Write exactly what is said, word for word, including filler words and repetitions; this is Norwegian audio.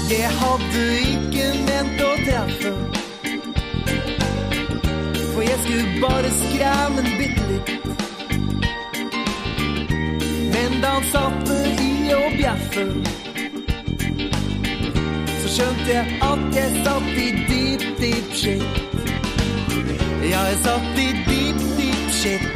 Jeg hadde ikke ment å treffe, for jeg skulle bare skremme en bitte litt. Men da han satte i og bjeffe, så skjønte jeg at jeg satt i deep, deep shit. Ja, jeg satt i deep, deep shit.